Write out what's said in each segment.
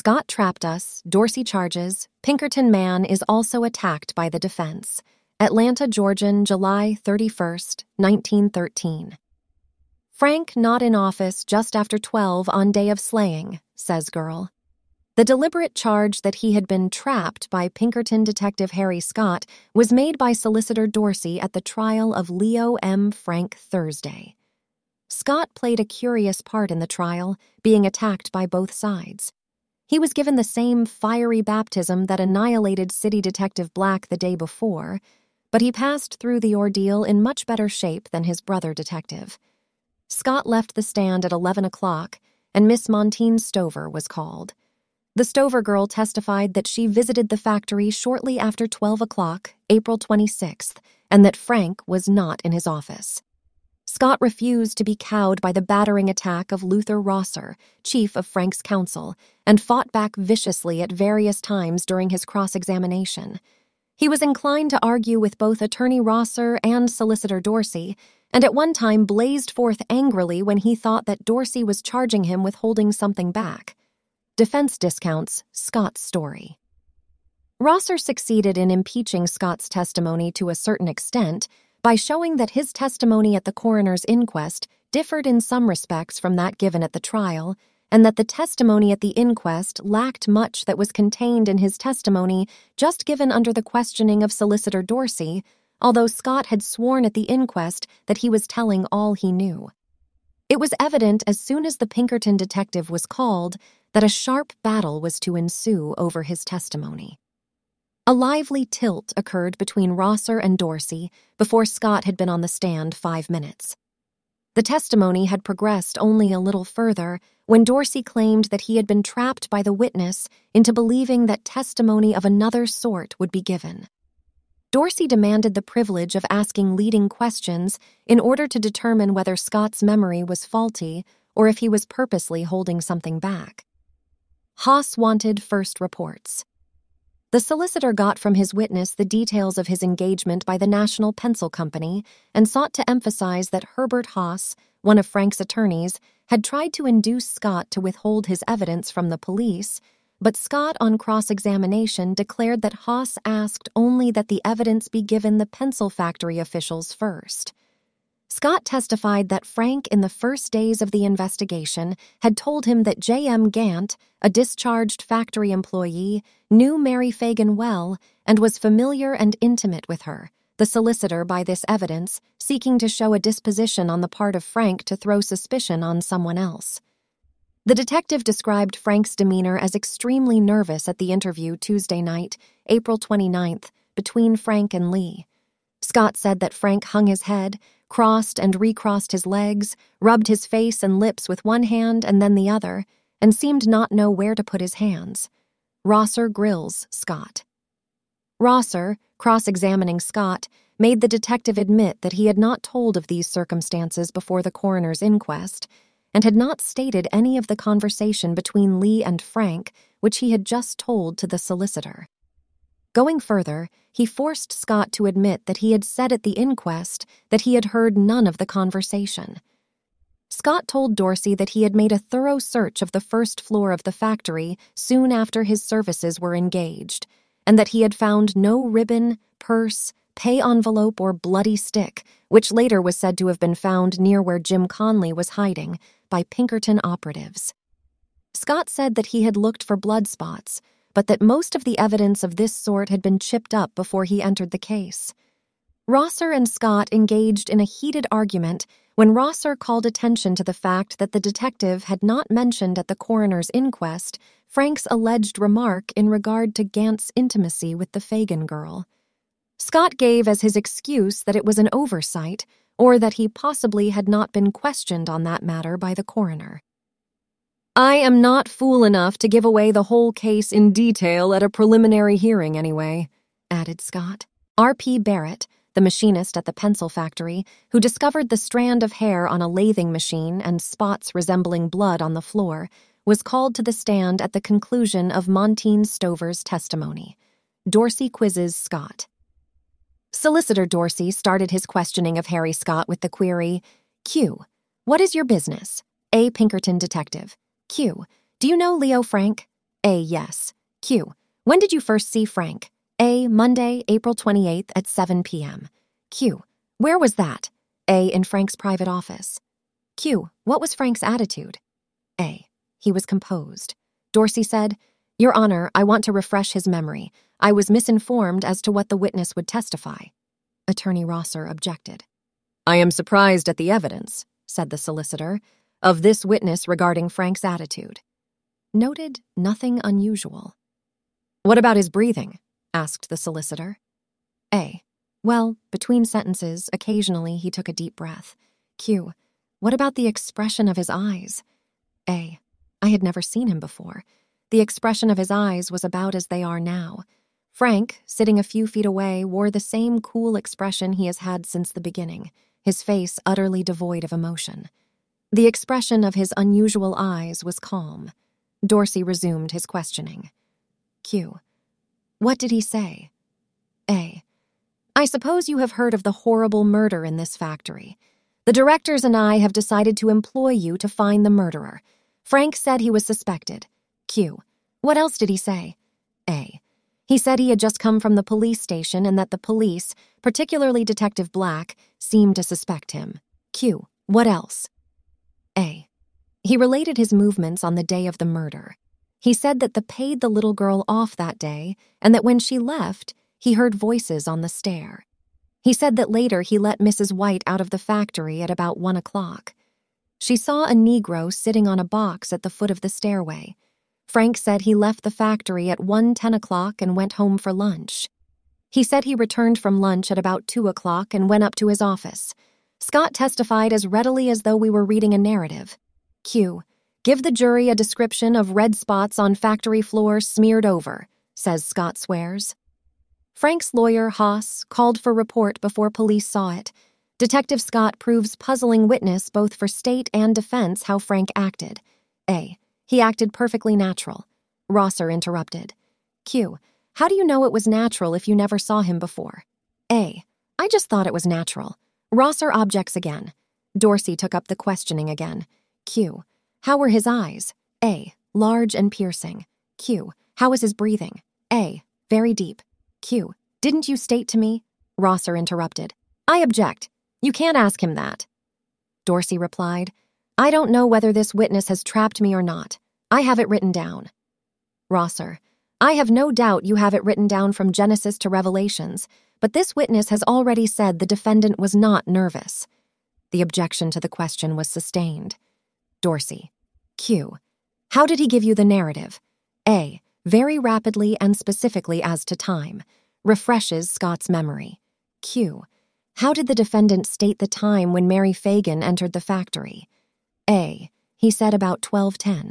Scott trapped us, Dorsey charges, Pinkerton man is also attacked by the defense. Atlanta, Georgian, July 31st, 1913. Frank not in office just after 12 on day of slaying, says girl. The deliberate charge that he had been trapped by Pinkerton Detective Harry Scott was made by Solicitor Dorsey at the trial of Leo M. Frank Thursday. Scott played a curious part in the trial, being attacked by both sides. He was given the same fiery baptism that annihilated City Detective Black the day before, but he passed through the ordeal in much better shape than his brother detective. Scott left the stand at 11 o'clock, and Miss Montine Stover was called. The Stover girl testified that she visited the factory shortly after 12 o'clock, April 26th, and that Frank was not in his office. Scott refused to be cowed by the battering attack of Luther Rosser, chief of Frank's counsel, and fought back viciously at various times during his cross-examination. He was inclined to argue with both Attorney Rosser and Solicitor Dorsey, and at one time blazed forth angrily when he thought that Dorsey was charging him with holding something back. Defense discounts Scott's story. Rosser succeeded in impeaching Scott's testimony to a certain extent by showing that his testimony at the coroner's inquest differed in some respects from that given at the trial, and that the testimony at the inquest lacked much that was contained in his testimony just given under the questioning of Solicitor Dorsey, although Scott had sworn at the inquest that he was telling all he knew. It was evident as soon as the Pinkerton detective was called that a sharp battle was to ensue over his testimony. A lively tilt occurred between Rosser and Dorsey before Scott had been on the stand 5 minutes. The testimony had progressed only a little further when Dorsey claimed that he had been trapped by the witness into believing that testimony of another sort would be given. Dorsey demanded the privilege of asking leading questions in order to determine whether Scott's memory was faulty or if he was purposely holding something back. Haas wanted first reports. The solicitor got from his witness the details of his engagement by the National Pencil Company and sought to emphasize that Herbert Haas, one of Frank's attorneys, had tried to induce Scott to withhold his evidence from the police, but Scott on cross-examination declared that Haas asked only that the evidence be given the pencil factory officials first. Scott testified that Frank, in the first days of the investigation, had told him that J.M. Gant, a discharged factory employee, knew Mary Fagan well and was familiar and intimate with her, the solicitor by this evidence seeking to show a disposition on the part of Frank to throw suspicion on someone else. The detective described Frank's demeanor as extremely nervous at the interview Tuesday night, April 29th, between Frank and Lee. Scott said that Frank hung his head, crossed and recrossed his legs, rubbed his face and lips with one hand and then the other, and seemed not know where to put his hands. Rosser grills Scott. Rosser, cross-examining Scott, made the detective admit that he had not told of these circumstances before the coroner's inquest, and had not stated any of the conversation between Lee and Frank, which he had just told to the solicitor. Going further, he forced Scott to admit that he had said at the inquest that he had heard none of the conversation. Scott told Dorsey that he had made a thorough search of the first floor of the factory soon after his services were engaged, and that he had found no ribbon, purse, pay envelope, or bloody stick, which later was said to have been found near where Jim Conley was hiding, by Pinkerton operatives. Scott said that he had looked for blood spots, but that most of the evidence of this sort had been chipped up before he entered the case. Rosser and Scott engaged in a heated argument when Rosser called attention to the fact that the detective had not mentioned at the coroner's inquest Frank's alleged remark in regard to Gant's intimacy with the Fagan girl. Scott gave as his excuse that it was an oversight, or that he possibly had not been questioned on that matter by the coroner. "I am not fool enough to give away the whole case in detail at a preliminary hearing anyway," added Scott. R.P. Barrett, the machinist at the pencil factory, who discovered the strand of hair on a lathing machine and spots resembling blood on the floor, was called to the stand at the conclusion of Montine Stover's testimony. Dorsey quizzes Scott. Solicitor Dorsey started his questioning of Harry Scott with the query, Q. What is your business? A. Pinkerton detective. Q. Do you know Leo Frank? A. Yes. Q. When did you first see Frank? A. Monday, April 28th at 7 p.m. Q. Where was that? A. In Frank's private office. Q. What was Frank's attitude? A. He was composed. Dorsey said, Your Honor, I want to refresh his memory. I was misinformed as to what the witness would testify. Attorney Rosser objected. I am surprised at the evidence, said the solicitor, of this witness regarding Frank's attitude. Noted nothing unusual. What about his breathing? Asked the solicitor. A. Well, between sentences, occasionally he took a deep breath. Q. What about the expression of his eyes? A. I had never seen him before. The expression of his eyes was about as they are now. Frank, sitting a few feet away, wore the same cool expression he has had since the beginning, his face utterly devoid of emotion. The expression of his unusual eyes was calm. Dorsey resumed his questioning. Q. What did he say? A. I suppose you have heard of the horrible murder in this factory. The directors and I have decided to employ you to find the murderer. Frank said he was suspected. Q. What else did he say? A. He said he had just come from the police station and that the police, particularly Detective Black, seemed to suspect him. Q. What else? A. He related his movements on the day of the murder. He said that they paid the little girl off that day and that when she left, he heard voices on the stair. He said that later he let Mrs. White out of the factory at about 1 o'clock. She saw a Negro sitting on a box at the foot of the stairway. Frank said he left the factory at 1:10 o'clock and went home for lunch. He said he returned from lunch at about 2 o'clock and went up to his office. Scott testified as readily as though we were reading a narrative. Q. Give the jury a description of red spots on factory floor smeared over, says Scott swears. Frank's lawyer, Haas, called for report before police saw it. Detective Scott proves puzzling witness both for state and defense how Frank acted. A. He acted perfectly natural. Rosser interrupted. Q. How do you know it was natural if you never saw him before? A. I just thought it was natural. Rosser objects again. Dorsey took up the questioning again. Q. How were his eyes? A. Large and piercing. Q. How was his breathing? A. Very deep. Q. Didn't you state to me? Rosser interrupted. I object. You can't ask him that. Dorsey replied, I don't know whether this witness has trapped me or not. I have it written down. Rosser. I have no doubt you have it written down from Genesis to Revelations, but this witness has already said the defendant was not nervous. The objection to the question was sustained. Dorsey. Q. How did he give you the narrative? A. Very rapidly and specifically as to time. Refreshes Scott's memory. Q. How did the defendant state the time when Mary Fagan entered the factory? A. He said about 12:10.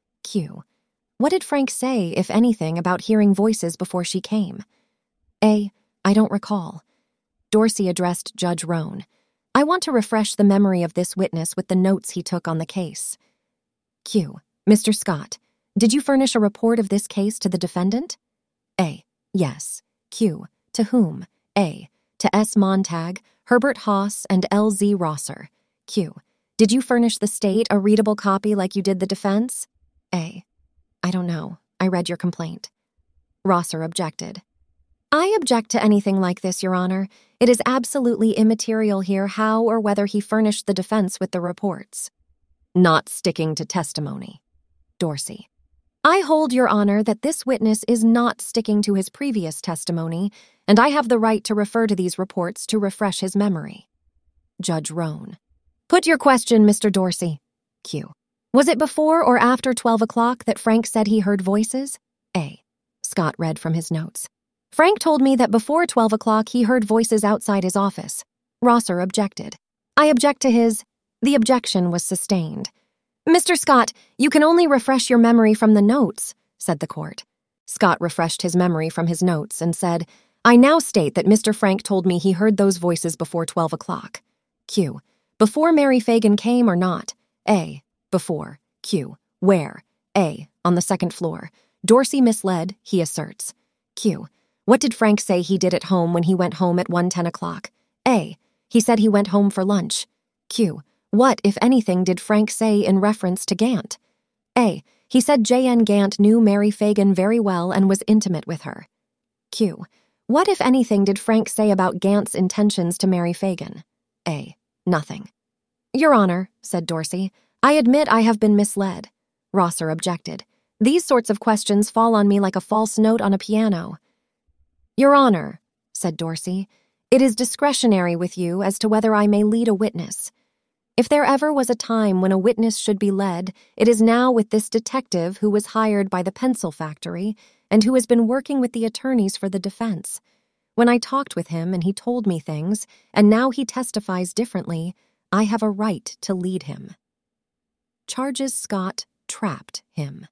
Q. What did Frank say, if anything, about hearing voices before she came? A. I don't recall. Dorsey addressed Judge Roan. I want to refresh the memory of this witness with the notes he took on the case. Q. Mr. Scott, did you furnish a report of this case to the defendant? A. Yes. Q. To whom? A. To S. Montag, Herbert Haas, and L.Z. Rosser. Q. Did you furnish the state a readable copy like you did the defense? A. I don't know. I read your complaint. Rosser objected. I object to anything like this, Your Honor. It is absolutely immaterial here how or whether he furnished the defense with the reports. Not sticking to testimony. Dorsey. I hold, Your Honor, that this witness is not sticking to his previous testimony, and I have the right to refer to these reports to refresh his memory. Judge Roan. Put your question, Mr. Dorsey. Q. Was it before or after 12 o'clock that Frank said he heard voices? A. Scott read from his notes. Frank told me that before 12 o'clock he heard voices outside his office. Rosser objected. I object to his... The objection was sustained. Mr. Scott, you can only refresh your memory from the notes, said the court. Scott refreshed his memory from his notes and said, I now state that Mr. Frank told me he heard those voices before 12 o'clock. Q. Before Mary Fagan came or not? A. Before. Q. Where? A. On the second floor. Dorsey misled, he asserts. Q. What did Frank say he did at home when he went home at 1:10 o'clock? A. He said he went home for lunch. Q. What, if anything, did Frank say in reference to Gant? A. He said J.N. Gant knew Mary Fagan very well and was intimate with her. Q. What, if anything, did Frank say about Gant's intentions to Mary Fagan? A. Nothing. Your Honor, said Dorsey, I admit I have been misled. Rosser objected. These sorts of questions fall on me like a false note on a piano. Your Honor, said Dorsey, it is discretionary with you as to whether I may lead a witness. If there ever was a time when a witness should be led, it is now with this detective who was hired by the pencil factory and who has been working with the attorneys for the defense. When I talked with him and he told me things, and now he testifies differently, I have a right to lead him. Charges Scott trapped him.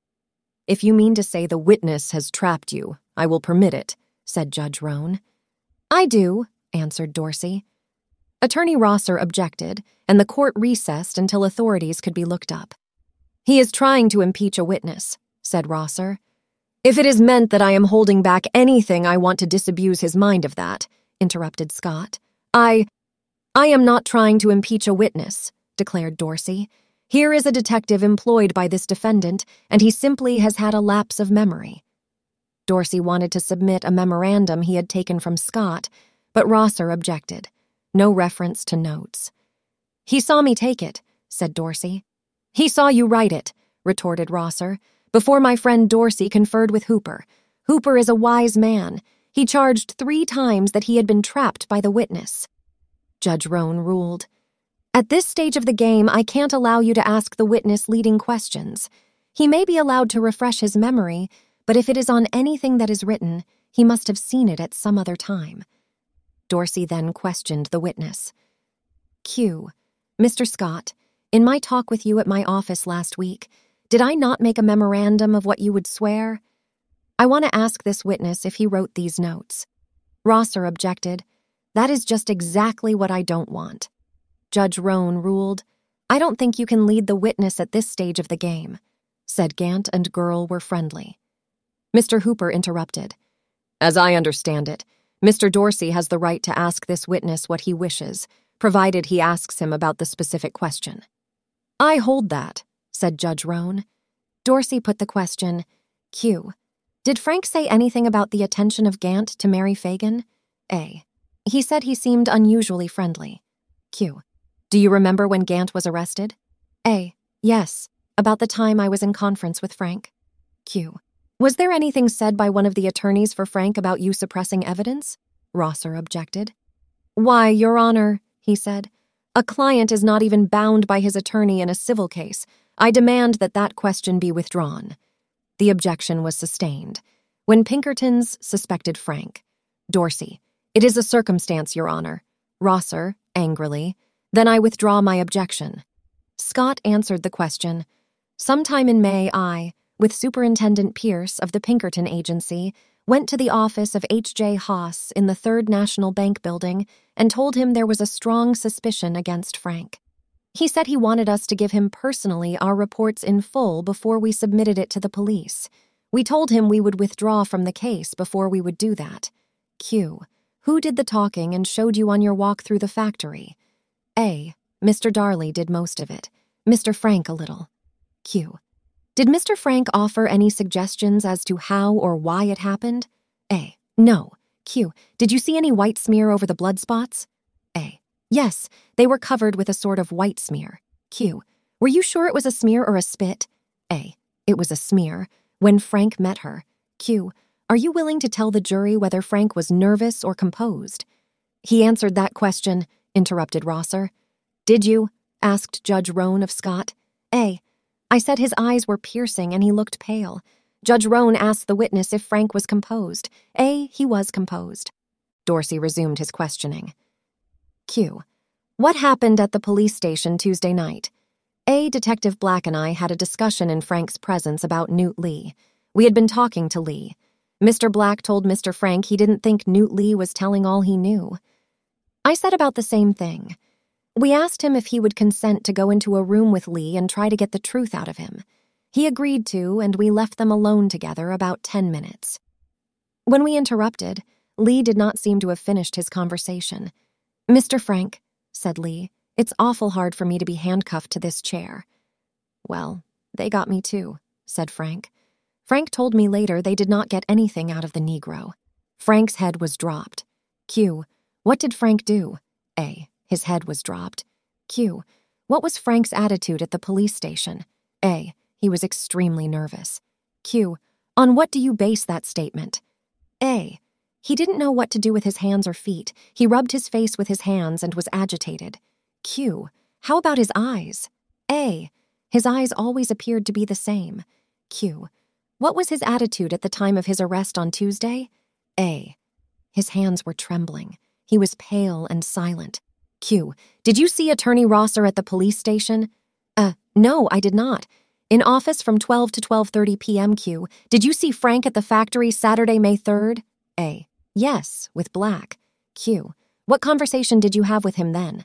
If you mean to say the witness has trapped you, I will permit it, said Judge Roan. I do, answered Dorsey. Attorney Rosser objected, and the court recessed until authorities could be looked up. He is trying to impeach a witness, said Rosser. If it is meant that I am holding back anything, I want to disabuse his mind of that, interrupted Scott. I am not trying to impeach a witness, declared Dorsey. Here is a detective employed by this defendant, and he simply has had a lapse of memory. Dorsey wanted to submit a memorandum he had taken from Scott, but Rosser objected. No reference to notes. He saw me take it, said Dorsey. He saw you write it, retorted Rosser, before my friend Dorsey conferred with Hooper. Hooper is a wise man. He charged 3 times that he had been trapped by the witness. Judge Roan ruled, At this stage of the game, I can't allow you to ask the witness leading questions. He may be allowed to refresh his memory, but if it is on anything that is written, he must have seen it at some other time. Dorsey then questioned the witness. Q. Mr. Scott, in my talk with you at my office last week, did I not make a memorandum of what you would swear? I want to ask this witness if he wrote these notes. Rosser objected. That is just exactly what I don't want. Judge Roan ruled, I don't think you can lead the witness at this stage of the game. Said Gant and Girl were friendly. Mr. Hooper interrupted. As I understand it, Mr. Dorsey has the right to ask this witness what he wishes, provided he asks him about the specific question. I hold that, said Judge Roan. Dorsey put the question, Q. Did Frank say anything about the attention of Gant to Mary Fagan? A. He said he seemed unusually friendly. Q. Do you remember when Gant was arrested? A. Yes, about the time I was in conference with Frank. Q. Was there anything said by one of the attorneys for Frank about you suppressing evidence? Rosser objected. Why, Your Honor, he said, a client is not even bound by his attorney in a civil case. I demand that that question be withdrawn. The objection was sustained. When Pinkertons suspected Frank. Dorsey. It is a circumstance, Your Honor. Rosser, angrily. Then I withdraw my objection. Scott answered the question. Sometime in May, I, with Superintendent Pierce of the Pinkerton Agency, went to the office of H.J. Haas in the Third National Bank building and told him there was a strong suspicion against Frank. He said he wanted us to give him personally our reports in full before we submitted it to the police. We told him we would withdraw from the case before we would do that. Q. Who did the talking and showed you on your walk through the factory? A. Mr. Darley did most of it. Mr. Frank a little. Q. Did Mr. Frank offer any suggestions as to how or why it happened? A. No. Q. Did you see any white smear over the blood spots? A. Yes, they were covered with a sort of white smear. Q. Were you sure it was a smear or a spit? A. It was a smear. When Frank met her. Q. Are you willing to tell the jury whether Frank was nervous or composed? He answered that question, interrupted Rosser. Did you? Asked Judge Roan of Scott. A. I said his eyes were piercing and he looked pale. Judge Roan asked the witness if Frank was composed. A. He was composed. Dorsey resumed his questioning. Q. What happened at the police station Tuesday night? A. Detective Black and I had a discussion in Frank's presence about Newt Lee. We had been talking to Lee. Mr. Black told Mr. Frank he didn't think Newt Lee was telling all he knew. I said about the same thing. We asked him if he would consent to go into a room with Lee and try to get the truth out of him. He agreed to, and we left them alone together about 10 minutes. When we interrupted, Lee did not seem to have finished his conversation. Mr. Frank, said Lee, it's awful hard for me to be handcuffed to this chair. Well, they got me too, said Frank. Frank told me later they did not get anything out of the Negro. Frank's head was dropped. Q. What did Frank do? A. His head was dropped. Q. What was Frank's attitude at the police station? A. He was extremely nervous. Q. On what do you base that statement? A. He didn't know what to do with his hands or feet. He rubbed his face with his hands and was agitated. Q. How about his eyes? A. His eyes always appeared to be the same. Q. What was his attitude at the time of his arrest on Tuesday? A. His hands were trembling. He was pale and silent. Q. Did you see Attorney Rosser at the police station? No, I did not. In office from 12 to 12:30 p.m. Q. Did you see Frank at the factory Saturday, May 3rd? A. Yes, with Black. Q. What conversation did you have with him then?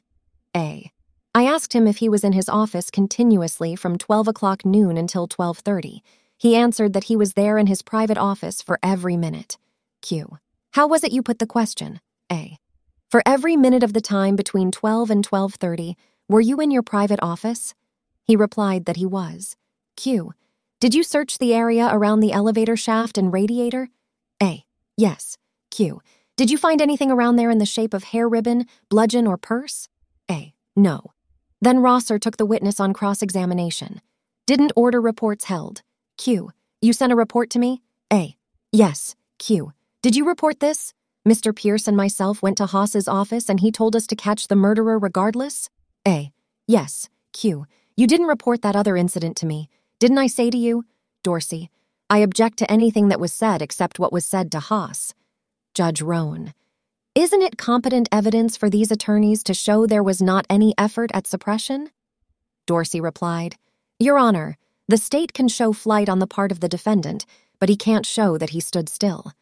A. I asked him if he was in his office continuously from 12 o'clock noon until 12:30. He answered that he was there in his private office for every minute. Q. How was it you put the question? A. For every minute of the time between 12 and 12:30, were you in your private office? He replied that he was. Q. Did you search the area around the elevator shaft and radiator? A. Yes. Q. Did you find anything around there in the shape of hair ribbon, bludgeon, or purse? A. No. Then Rosser took the witness on cross-examination. Didn't order reports held. Q. You sent a report to me? A. Yes. Q. Did you report this? Mr. Pierce and myself went to Haas's office and he told us to catch the murderer regardless? A. Yes. Q. You didn't report that other incident to me. Didn't I say to you? Dorsey. I object to anything that was said except what was said to Haas. Judge Roan. Isn't it competent evidence for these attorneys to show there was not any effort at suppression? Dorsey replied, Your Honor, the state can show flight on the part of the defendant, but he can't show that he stood still.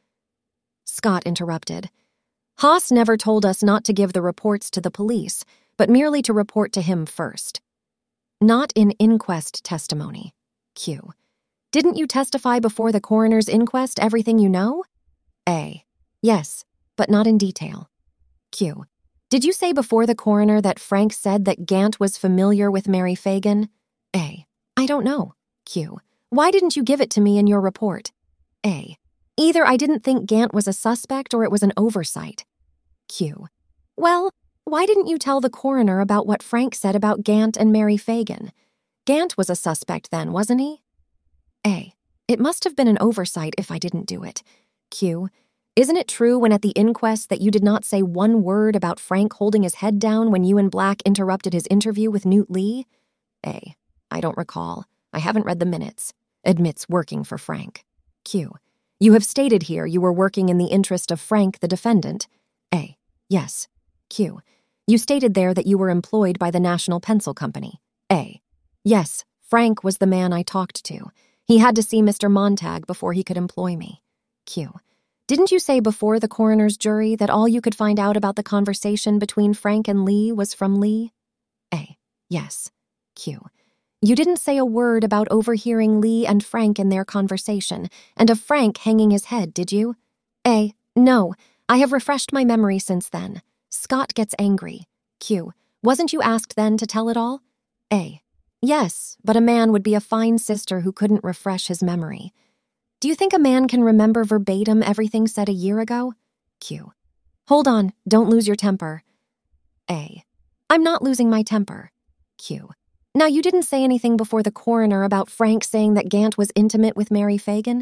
Scott interrupted. Haas never told us not to give the reports to the police, but merely to report to him first. Not in inquest testimony. Q. Didn't you testify before the coroner's inquest everything you know? A. Yes, but not in detail. Q. Did you say before the coroner that Frank said that Gant was familiar with Mary Fagan? A. I don't know. Q. Why didn't you give it to me in your report? A. Either I didn't think Gant was a suspect or it was an oversight. Q. Well, why didn't you tell the coroner about what Frank said about Gant and Mary Fagan? Gant was a suspect then, wasn't he? A. It must have been an oversight if I didn't do it. Q. Isn't it true when at the inquest that you did not say one word about Frank holding his head down when you and Black interrupted his interview with Newt Lee? A. I don't recall. I haven't read the minutes. Admits working for Frank. Q. You have stated here you were working in the interest of Frank, the defendant. A. Yes. Q. You stated there that you were employed by the National Pencil Company. A. Yes, Frank was the man I talked to. He had to see Mr. Montag before he could employ me. Q. Didn't you say before the coroner's jury that all you could find out about the conversation between Frank and Lee was from Lee? A. Yes. Q. You didn't say a word about overhearing Lee and Frank in their conversation, and of Frank hanging his head, did you? A. No. I have refreshed my memory since then. Scott gets angry. Q. Wasn't you asked then to tell it all? A. Yes, but a man would be a fine sister who couldn't refresh his memory. Do you think a man can remember verbatim everything said a year ago? Q. Hold on, don't lose your temper. A. I'm not losing my temper. Q. Now, you didn't say anything before the coroner about Frank saying that Gant was intimate with Mary Fagan?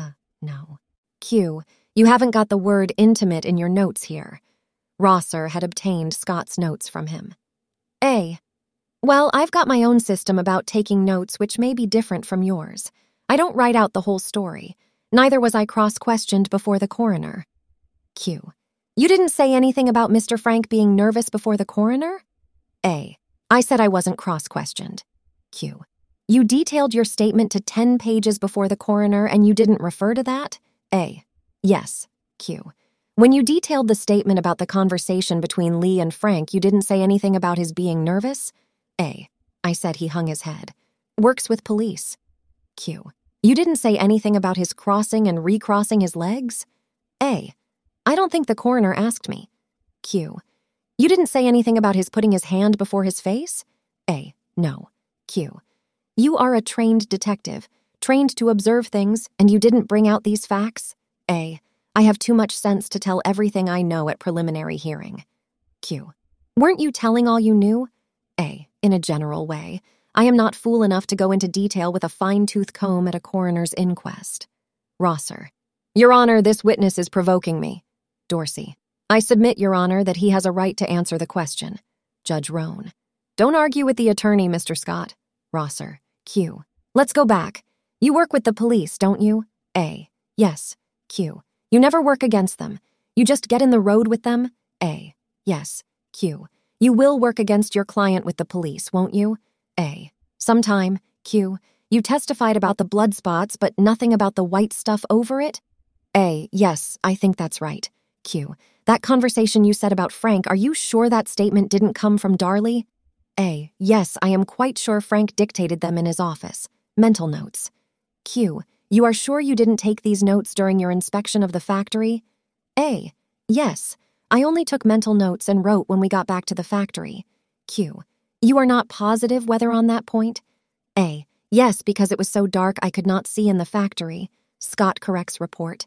No. Q. You haven't got the word intimate in your notes here. Rosser had obtained Scott's notes from him. A. Well, I've got my own system about taking notes which may be different from yours. I don't write out the whole story. Neither was I cross-questioned before the coroner. Q. You didn't say anything about Mr. Frank being nervous before the coroner? A. I said I wasn't cross-questioned. Q. You detailed your statement to 10 pages before the coroner and you didn't refer to that? A. Yes. Q. When you detailed the statement about the conversation between Lee and Frank, you didn't say anything about his being nervous? A. I said he hung his head. Works with police. Q. You didn't say anything about his crossing and recrossing his legs? A. I don't think the coroner asked me. Q. You didn't say anything about his putting his hand before his face? A. No. Q. You are a trained detective. trained to observe things, and you didn't bring out these facts? A. I have too much sense to tell everything I know at preliminary hearing. Q. Weren't you telling all you knew? A. In a general way. I am not fool enough to go into detail with a fine-tooth comb at a coroner's inquest. Rosser. Your Honor, this witness is provoking me. Dorsey. I submit, Your Honor, that he has a right to answer the question. Judge Roan. Don't argue with the attorney, Mr. Scott. Rosser. Q. Let's go back. You work with the police, don't you? A. Yes. Q. You never work against them. You just get in the road with them? A. Yes. Q. You will work against your client with the police, won't you? A. Sometime. Q. You testified about the blood spots, but nothing about the white stuff over it? A. Yes, I think that's right. Q. That conversation you said about Frank, are you sure that statement didn't come from Darley? A. Yes, I am quite sure Frank dictated them in his office. Mental notes. Q. You are sure you didn't take these notes during your inspection of the factory? A. Yes. I only took mental notes and wrote when we got back to the factory. Q. You are not positive whether on that point? A. Yes, because it was so dark I could not see in the factory. Scott corrects report.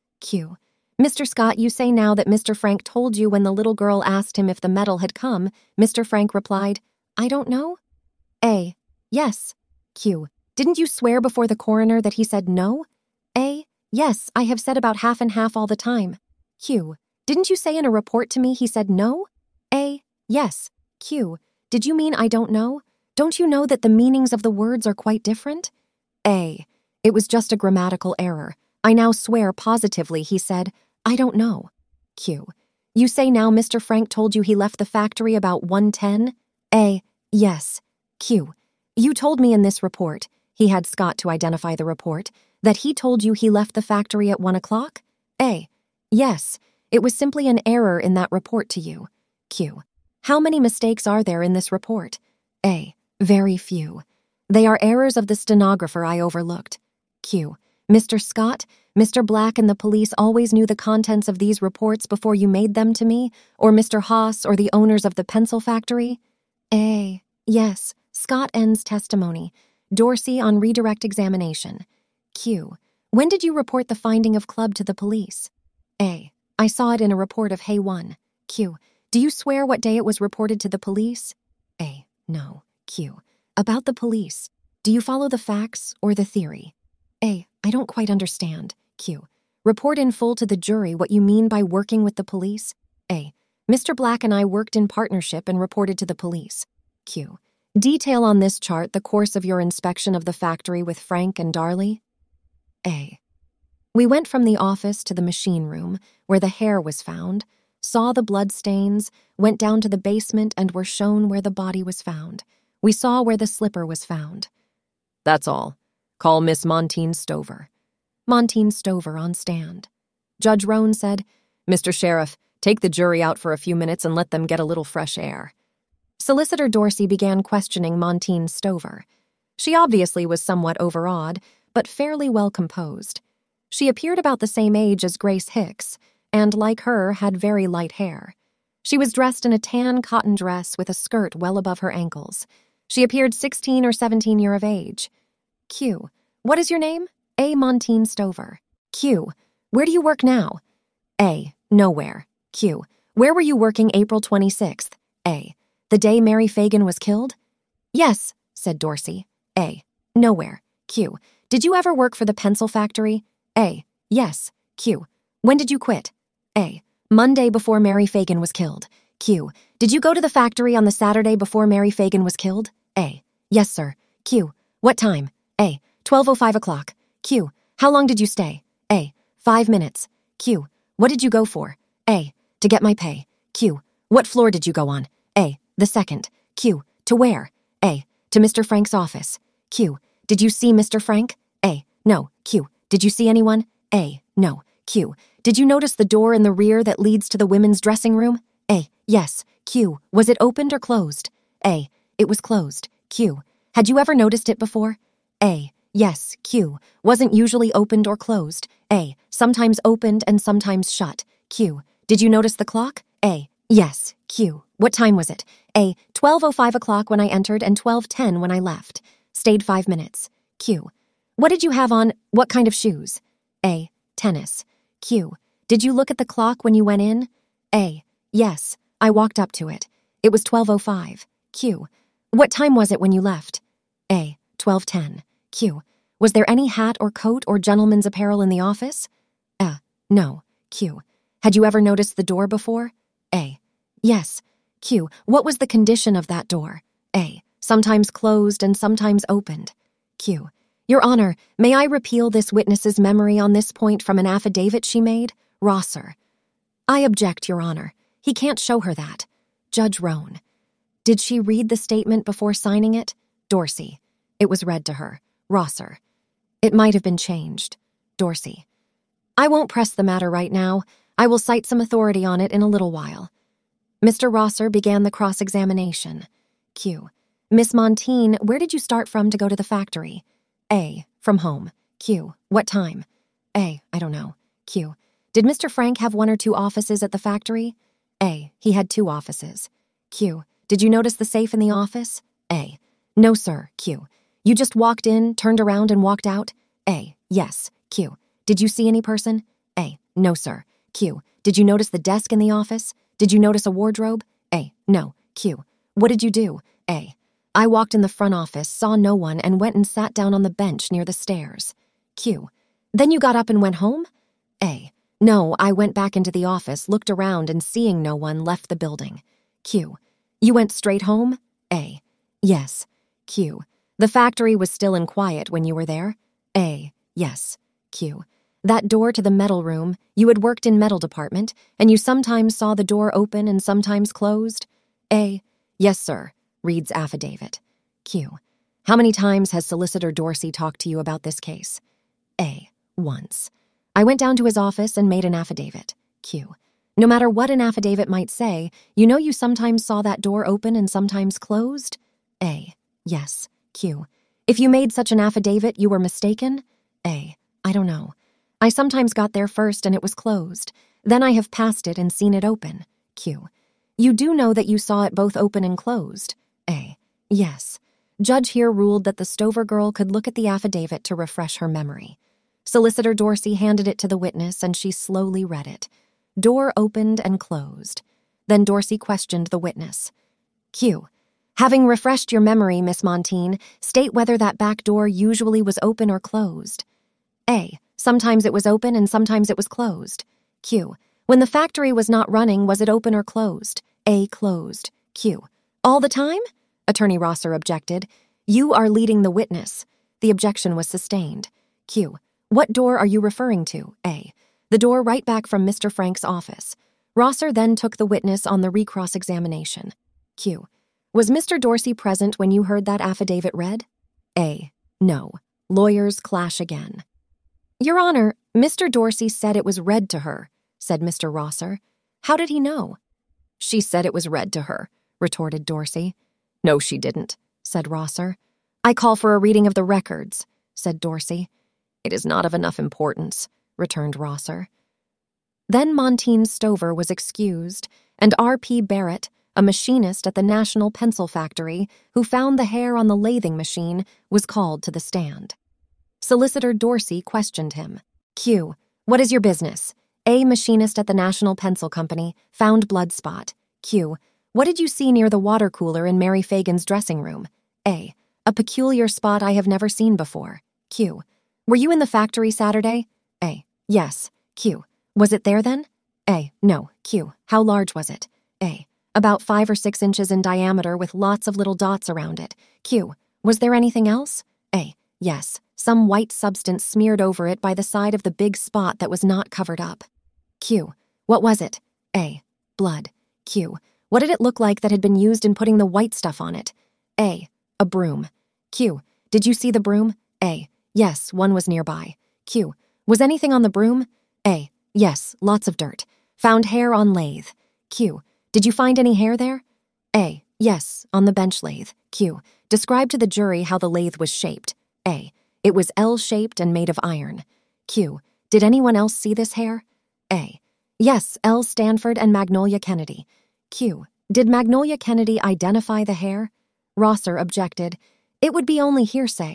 Q. Mr. Scott, you say now that Mr. Frank told you when the little girl asked him if the metal had come, Mr. Frank replied, I don't know? A. Yes. Q. Didn't you swear before the coroner that he said no? A. Yes, I have said about half and half all the time. Q. Didn't you say in a report to me he said no? A. Yes. Q. Did you mean I don't know? Don't you know that the meanings of the words are quite different? A. It was just a grammatical error. I now swear positively he said, I don't know. Q. You say now Mr. Frank told you he left the factory about 1:10? A. Yes. Q. You told me in this report, he had Scott to identify the report, that he told you he left the factory at 1 o'clock? A. Yes. It was simply an error in that report to you. Q. How many mistakes are there in this report? A. Very few. They are errors of the stenographer I overlooked. Q. Mr. Scott, Mr. Black and the police always knew the contents of these reports before you made them to me, or Mr. Haas or the owners of the pencil factory? A. Yes. Scott ends testimony. Dorsey on redirect examination. Q. When did you report the finding of Club to the police? A. I saw it in a report of Hay 1. Q. Do you swear what day it was reported to the police? A. No. Q. About the police. Do you follow the facts or the theory? A. I don't quite understand. Q. Report in full to the jury what you mean by working with the police. A. Mr. Black and I worked in partnership and reported to the police. Q. Detail on this chart the course of your inspection of the factory with Frank and Darley. A. We went from the office to the machine room, where the hair was found, saw the blood stains, went down to the basement and were shown where the body was found. We saw where the slipper was found. That's all. Call Miss Montine Stover. Montine Stover on stand. Judge Roan said, Mr. Sheriff, take the jury out for a few minutes and let them get a little fresh air. Solicitor Dorsey began questioning Montine Stover. She obviously was somewhat overawed, but fairly well composed. She appeared about the same age as Grace Hicks, and like her, had very light hair. She was dressed in a tan cotton dress with a skirt well above her ankles. She appeared 16 or 17 years of age. Q. What is your name? A. Montine Stover. Q. Where do you work now? A. Nowhere. Q. Where were you working April 26th? A. The day Mary Fagan was killed? Yes, said Dorsey. A. Nowhere. Q. Did you ever work for the pencil factory? A. Yes. Q. When did you quit? A. Monday before Mary Fagan was killed. Q. Did you go to the factory on the Saturday before Mary Fagan was killed? A. Yes, sir. Q. What time? A. 12:05. Q. How long did you stay? A. 5 minutes. Q. What did you go for? A. To get my pay. Q. What floor did you go on? A. The second. Q. To where? A. To Mr. Frank's office. Q. Did you see Mr. Frank? A. No. Q. Did you see anyone? A. No. Q. Did you notice the door in the rear that leads to the women's dressing room? A. Yes. Q. Was it opened or closed? A. It was closed. Q. Had you ever noticed it before? A. Yes. Q. Wasn't usually opened or closed. A. Sometimes opened and sometimes shut. Q. Did you notice the clock? A. Yes. Q. What time was it? A. 12:05 when I entered and 12:10 when I left. Stayed 5 minutes. Q. What did you have on? What kind of shoes? A. Tennis. Q. Did you look at the clock when you went in? A. Yes, I walked up to it. It was 12:05. Q. What time was it when you left? A. 12:10. Q. Was there any hat or coat or gentleman's apparel in the office? No. Q. Had you ever noticed the door before? A. Yes. Q. What was the condition of that door? A. Sometimes closed and sometimes opened. Q. Your Honor, may I repeal this witness's memory on this point from an affidavit she made? Rosser. I object, Your Honor. He can't show her that. Judge Roan. Did she read the statement before signing it? Dorsey. It was read to her. Rosser. It might have been changed. Dorsey. I won't press the matter right now. I will cite some authority on it in a little while. Mr. Rosser began the cross-examination. Q. Miss Montine, where did you start from to go to the factory? A. From home. Q. What time? A. I don't know. Q. Did Mr. Frank have 1 or 2 offices at the factory? A. He had 2 offices. Q. Did you notice the safe in the office? A. No, sir. Q. You just walked in, turned around, and walked out? A. Yes. Q. Did you see any person? A. No, sir. Q. Did you notice the desk in the office? Did you notice a wardrobe? A. No. Q. What did you do? A. I walked in the front office, saw no one, and went and sat down on the bench near the stairs. Q. Then you got up and went home? A. No, I went back into the office, looked around, and seeing no one, left the building. Q. You went straight home? A. Yes. Q. The factory was still and quiet when you were there? A. Yes. Q. That door to the metal room, you had worked in metal department, and you sometimes saw the door open and sometimes closed? A. Yes, sir. Reads affidavit. Q. How many times has Solicitor Dorsey talked to you about this case? A. Once. I went down to his office and made an affidavit. Q. No matter what an affidavit might say, you know you sometimes saw that door open and sometimes closed? A. Yes. Q. If you made such an affidavit, you were mistaken? A. I don't know. I sometimes got there first and it was closed. Then I have passed it and seen it open. Q. You do know that you saw it both open and closed? A. Yes. Judge here ruled that the Stover girl could look at the affidavit to refresh her memory. Solicitor Dorsey handed it to the witness and she slowly read it. Door opened and closed. Then Dorsey questioned the witness. Q. Having refreshed your memory, Miss Montine, state whether that back door usually was open or closed. A. Sometimes it was open and sometimes it was closed. Q. When the factory was not running, was it open or closed? A. Closed. Q. All the time? Attorney Rosser objected. You are leading the witness. The objection was sustained. Q. What door are you referring to? A. The door right back from Mr. Frank's office. Rosser then took the witness on the recross-examination. Q. Was Mr. Dorsey present when you heard that affidavit read? A. No. Lawyers clash again. Your Honor, Mr. Dorsey said it was read to her, said Mr. Rosser. How did he know? She said it was read to her, retorted Dorsey. No, she didn't, said Rosser. I call for a reading of the records, said Dorsey. It is not of enough importance, returned Rosser. Then Montine Stover was excused, and R.P. Barrett, a machinist at the National Pencil Factory, who found the hair on the lathing machine, was called to the stand. Solicitor Dorsey questioned him. Q. What is your business? A. Machinist at the National Pencil Company, found blood spot. Q. What did you see near the water cooler in Mary Fagan's dressing room? A. A peculiar spot I have never seen before. Q. Were you in the factory Saturday? A. Yes. Q. Was it there then? A. No. Q. How large was it? A. About 5 or 6 inches in diameter with lots of little dots around it. Q. Was there anything else? A. Yes. Some white substance smeared over it by the side of the big spot that was not covered up. Q. What was it? A. Blood. Q. What did it look like that had been used in putting the white stuff on it? A. A broom. Q. Did you see the broom? A. Yes, one was nearby. Q. Was anything on the broom? A. Yes, lots of dirt. Found hair on lathe. Q. Did you find any hair there? A. Yes, on the bench lathe. Q. Describe to the jury how the lathe was shaped. A. It was L-shaped and made of iron. Q. Did anyone else see this hair? A. Yes, L. Stanford and Magnolia Kennedy. Q. Did Magnolia Kennedy identify the hair? Rosser objected. It would be only hearsay.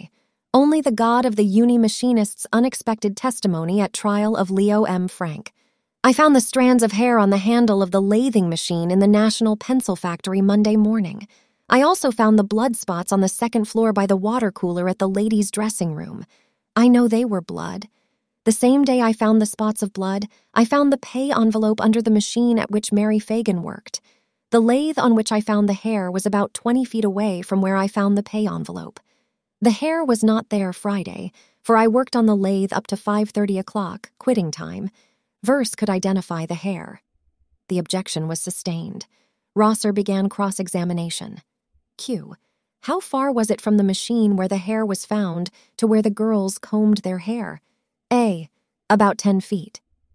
Only the God of the uni machinist's unexpected testimony at trial of Leo M. Frank. I found the strands of hair on the handle of the lathing machine in the National Pencil Factory Monday morning. I also found the blood spots on the second floor by the water cooler at the ladies' dressing room. I know they were blood. The same day I found the spots of blood, I found the pay envelope under the machine at which Mary Fagan worked. The lathe on which I found the hair was about 20 feet away from where I found the pay envelope. The hair was not there Friday, for I worked on the lathe up to 5:30 o'clock, quitting time. Verse could identify the hair. The objection was sustained. Rosser began cross-examination. Q. How far was it from the machine where the hair was found to where the girls combed their hair? A. About 10 feet.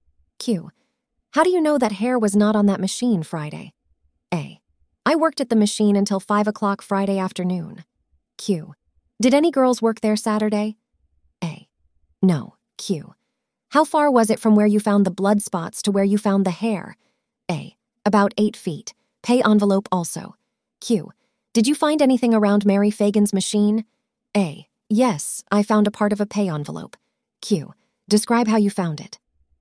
Q. How do you know that hair was not on that machine Friday? A. I worked at the machine until 5 o'clock Friday afternoon. Q. Did any girls work there Saturday? A. No. Q. How far was it from where you found the blood spots to where you found the hair? A. About 8 feet. Pay envelope also. Q. Did you find anything around Mary Fagan's machine? A. Yes, I found a part of a pay envelope. Q. Describe how you found it.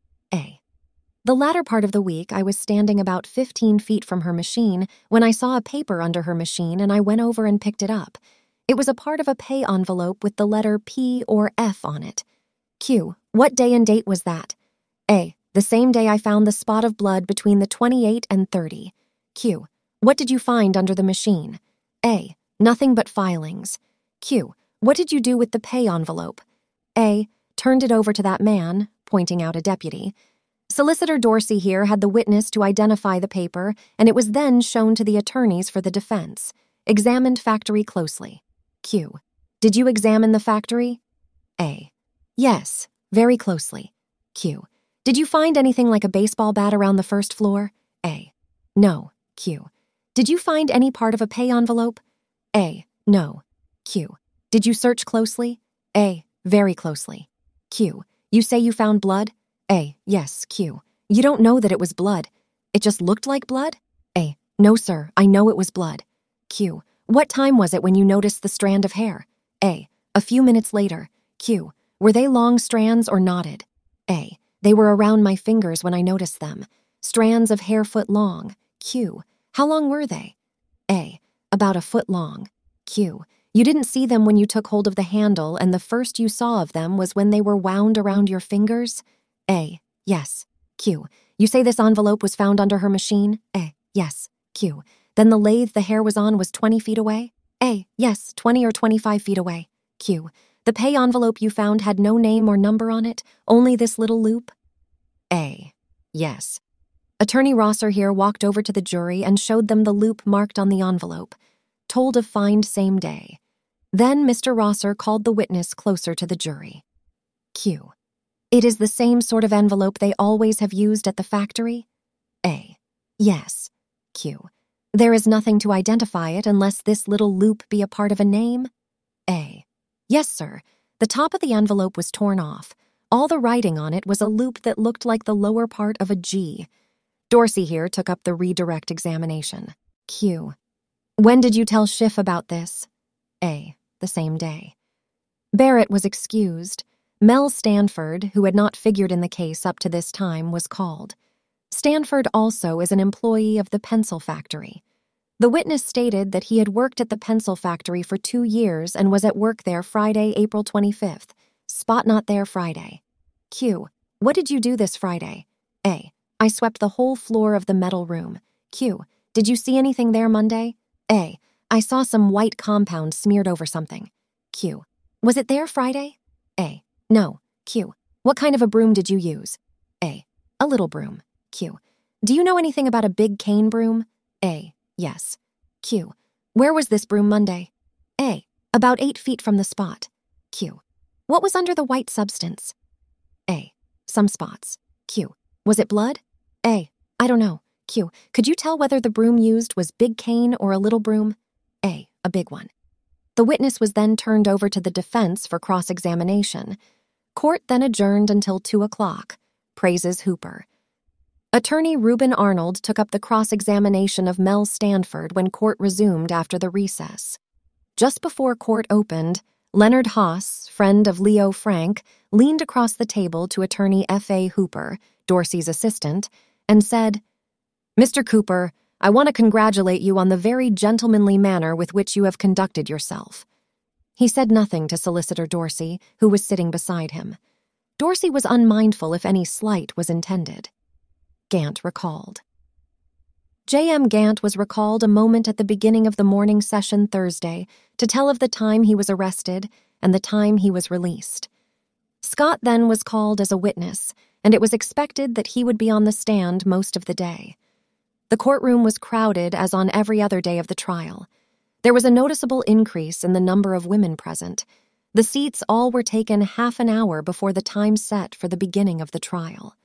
A. The latter part of the week, I was standing about 15 feet from her machine when I saw a paper under her machine and I went over and picked it up. It was a part of a pay envelope with the letter P or F on it. Q. What day and date was that? A. The same day I found the spot of blood between the 28 and 30. Q. What did you find under the machine? A. Nothing but filings. Q. What did you do with the pay envelope? A. Turned it over to that man, pointing out a deputy. Solicitor Dorsey here had the witness to identify the paper, and it was then shown to the attorneys for the defense. Examined factory closely. Q. Did you examine the factory? A. Yes, very closely. Q. Did you find anything like a baseball bat around the first floor? A. No. Q. Did you find any part of a pay envelope? A. No. Q. Did you search closely? A. Very closely. Q. You say you found blood? A. Yes. Q. You don't know that it was blood. It just looked like blood? A. No, sir. I know it was blood. Q. What time was it when you noticed the strand of hair? A. A few minutes later. Q. Were they long strands or knotted? A. They were around my fingers when I noticed them. Strands of hair foot long. Q. How long were they? A. About a foot long. Q. You didn't see them when you took hold of the handle, and the first you saw of them was when they were wound around your fingers? A. Yes. Q. You say this envelope was found under her machine? A. Yes. Q. Then the lathe the hair was on was 20 feet away? A. Yes, 20 or 25 feet away. Q. The pay envelope you found had no name or number on it, only this little loop? A. Yes. Attorney Rosser here walked over to the jury and showed them the loop marked on the envelope. Told of find same day. Then Mr. Rosser called the witness closer to the jury. Q. It is the same sort of envelope they always have used at the factory? A. Yes. Q. There is nothing to identify it unless this little loop be a part of a name? A. Yes, sir. The top of the envelope was torn off. All the writing on it was a loop that looked like the lower part of a G. Dorsey here took up the redirect examination. Q. When did you tell Schiff about this? A. The same day. Barrett was excused. Mel Stanford, who had not figured in the case up to this time, was called. Stanford also is an employee of the pencil factory. The witness stated that he had worked at the pencil factory for 2 years and was at work there Friday, April 25th. Spot not there Friday. Q. What did you do this Friday? A. I swept the whole floor of the metal room. Q. Did you see anything there Monday? A. I saw some white compound smeared over something. Q. Was it there Friday? A. No. Q. What kind of a broom did you use? A. A little broom. Q. Do you know anything about a big cane broom? A. Yes. Q. Where was this broom Monday? A. About 8 feet from the spot. Q. What was under the white substance? A. Some spots. Q. Was it blood? A. I don't know. Q. Could you tell whether the broom used was big cane or a little broom? A. A big one. The witness was then turned over to the defense for cross-examination. Court then adjourned until 2 o'clock. Praises Hooper. Attorney Reuben Arnold took up the cross-examination of Mel Stanford when court resumed after the recess. Just before court opened, Leonard Haas, friend of Leo Frank, leaned across the table to attorney F.A. Hooper, Dorsey's assistant, and said, "Mr. Cooper, I want to congratulate you on the very gentlemanly manner with which you have conducted yourself." He said nothing to Solicitor Dorsey, who was sitting beside him. Dorsey was unmindful if any slight was intended. Gant recalled. J.M. Gant was recalled a moment at the beginning of the morning session Thursday to tell of the time he was arrested and the time he was released. Scott then was called as a witness, and it was expected that he would be on the stand most of the day. The courtroom was crowded as on every other day of the trial. There was a noticeable increase in the number of women present. The seats all were taken half an hour before the time set for the beginning of the trial.